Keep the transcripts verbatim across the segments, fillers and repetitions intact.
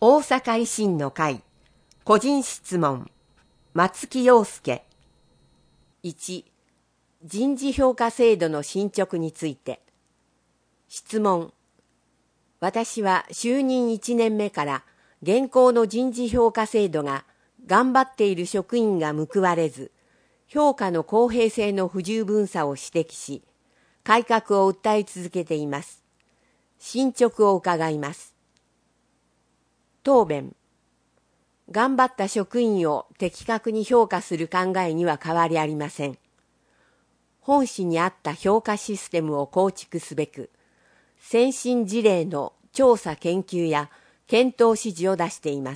大阪維新の会個人質問松木陽介。いち、人事評価制度の進捗について。質問。私は就任いちねんめから現行の人事評価制度が頑張っている職員が報われず、評価の公平性の不十分さを指摘し、改革を訴え続けています。進捗を伺います。答弁。頑張った職員を的確に評価する考えには変わりありません。本誌にあった評価システムを構築すべく、先進事例の調査研究や検討指示を出しています。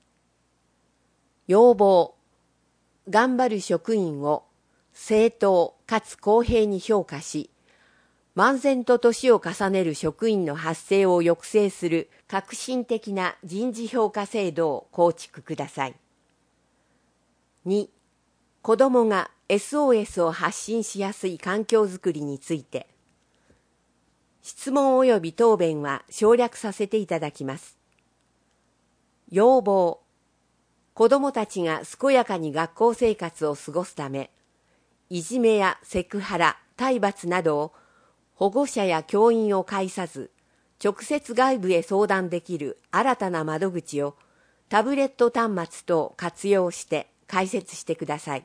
要望。頑張る職員を正当かつ公平に評価し、漫然と年を重ねる職員の発生を抑制する革新的な人事評価制度を構築ください。に、子どもが エスオーエス を発信しやすい環境づくりについて。質問及び答弁は省略させていただきます。要望。子どもたちが健やかに学校生活を過ごすため、いじめやセクハラ、体罰などを保護者や教員を介さず、直接外部へ相談できる新たな窓口をタブレット端末等活用して開設してください。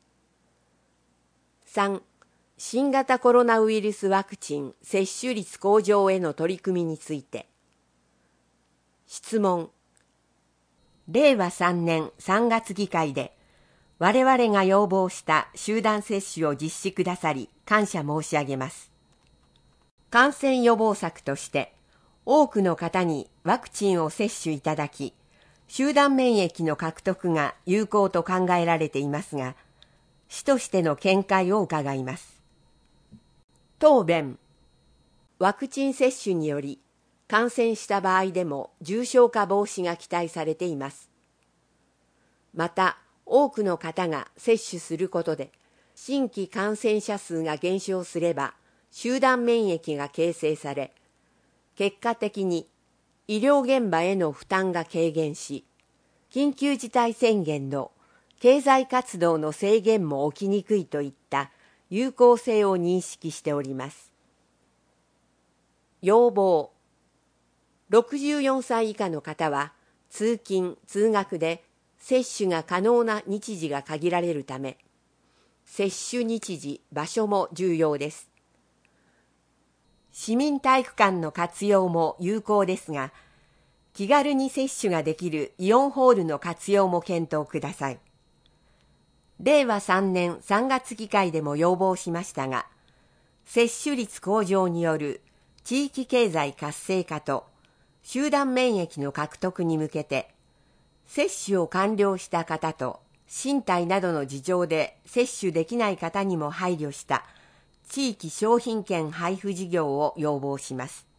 さん、新型コロナウイルスワクチン接種率向上への取り組みについて。質問。れいわさんねんさんがつ議会で、我々が要望した集団接種を実施くださり感謝申し上げます。感染予防策として、多くの方にワクチンを接種いただき、集団免疫の獲得が有効と考えられていますが、主としての見解を伺います。答弁。ワクチン接種により、感染した場合でも重症化防止が期待されています。また、多くの方が接種することで、新規感染者数が減少すれば、集団免疫が形成され、結果的に医療現場への負担が軽減し、緊急事態宣言の経済活動の制限も起きにくいといった有効性を認識しております。要望。ろくじゅうよんさい以下の方は通勤・通学で接種が可能な日時が限られるため、接種日時・場所も重要です。市民体育館の活用も有効ですが、気軽に接種ができるイオンホールの活用も検討ください。れいわさんねんさんがつ議会でも要望しましたが、接種率向上による地域経済活性化と集団免疫の獲得に向けて、接種を完了した方と身体などの事情で接種できない方にも配慮した地域商品券配布事業を要望します。